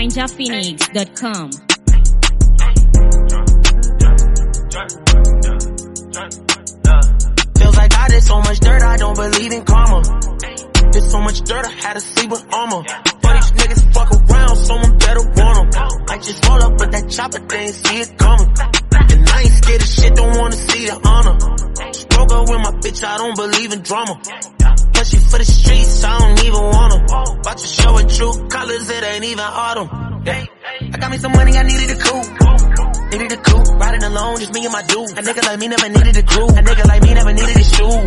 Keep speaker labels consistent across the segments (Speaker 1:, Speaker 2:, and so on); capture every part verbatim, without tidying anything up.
Speaker 1: ninja phoenix dot com.
Speaker 2: Feels like I did so much dirt, I don't believe in karma. Did so much dirt, I had to sleep with armor. But these niggas fuck around, someone better want them. I just roll up with that chopper, they ain't see it coming. And I ain't scared of shit, don't wanna see the honor. Just broke up with my bitch, I don't believe in drama. But she for the streets, I don't even want them. About to show her true colors, it ain't even autumn. Yeah. I got me some money, I needed a coupe. Needed a coupe, riding alone, just me and my dude. A nigga like me never needed a crew. A nigga like me never needed a shoe.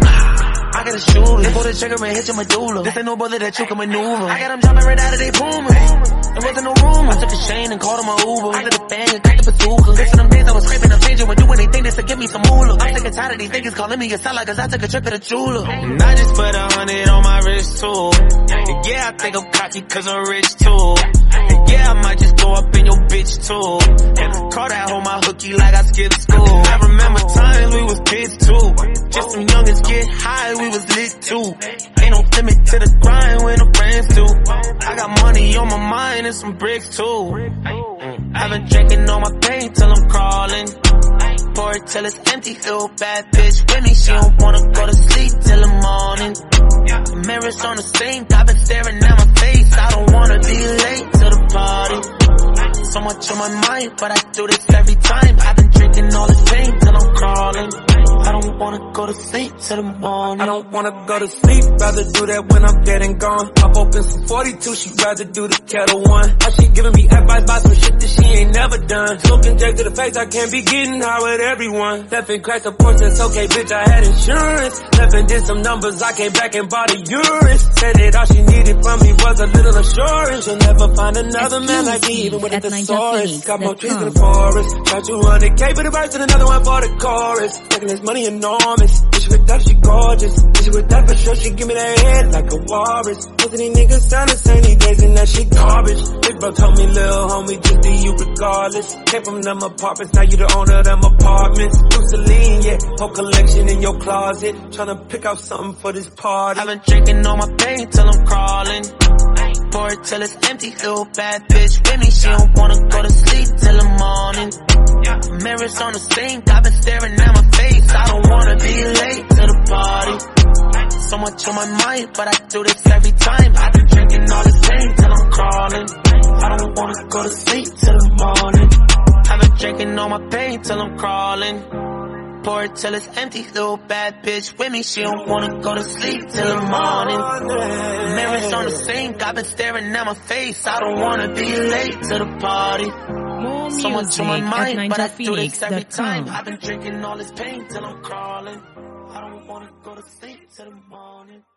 Speaker 2: I got a shoe, they pull the trigger and hit your medulla. This ain't no brother that you can maneuver. I got them jumping right out of they boomers. There wasn't no room, I took a chain and called him a Uber. After the bang and cracked the bazooka. Listen, them days I was scraping the pager when doing anything just to give me some moolah. I'm sick and tired of these niggas calling me a seller cause I took a trip to the jeweler. And I just put a hundred on my wrist too. And yeah, I think I'm cocky cause I'm rich too. And yeah, I might just go up in your bitch too. And call that hoe my hookie like I skipped school. I remember times we was kids too. Just some youngins get high, we was lit too. Ain't no limit to the grind when the friends do. I got money on my mind and some bricks too. I've been drinking on my pain till I'm crawling. Pour it till it's empty, little bad bitch with me. She don't wanna go to sleep till the morning. The mirrors on the sink, I've been staring at my face. I don't wanna be late to the party. So much on my mind, but I do this every time. I've been drinking all this pain till I'm crawling. I don't wanna go to sleep till the morning.
Speaker 3: I don't wanna go to sleep, rather do that when I'm dead and gone. Pop open some forty-two, she'd rather do the kettle one. How she giving me advice about some shit that she ain't never done. Smoking J to the face, I can't be getting high with everyone. Left and cracked the porch, that's okay, bitch, I had insurance. Left and did some numbers, I came back and bought a urine. Said that all she needed from me was a little assurance. She'll never find another man like me, even with a thesaurus. Got more trees in the forest. Got two hundred K for the verse and another one for the chorus. Taking this money enormous. Bitch with that, she gorgeous. Bitch with that for sure, she give me that head like a walrus. Most of these niggas sound the same these days and that shit garbage. Big bro told me, lil' homie, just do you regardless. Came from them apartments, now you the owner of them apartments. Lucille, yeah, whole collection in your closet. Tryna pick out something for this party.
Speaker 2: I've been drinking on my pain till I'm crawling. Pour it till it's empty, little bad bitch with me. She don't wanna go to sleep till the morning. Mirrors on the sink, I've been staring at my face. I don't wanna be late to the party. So much on my mind, but I do this every time. I've been drinking all this pain till I'm crawling. I don't wanna go to sleep till the morning. I've been drinking all my pain till I'm crawling. Pour it till it's empty, little bad bitch with me. She don't wanna go to sleep till the morning. Mirrors on the sink, I've been staring at my face. I don't wanna be late to the party.
Speaker 1: More
Speaker 2: So much on my
Speaker 1: music at
Speaker 2: mind, but I
Speaker 1: ninja
Speaker 2: do
Speaker 1: phoenix
Speaker 2: this every
Speaker 1: dot
Speaker 2: time.
Speaker 1: com.
Speaker 2: I've been drinking all this pain till I'm crawling. I don't wanna go to sleep till the morning.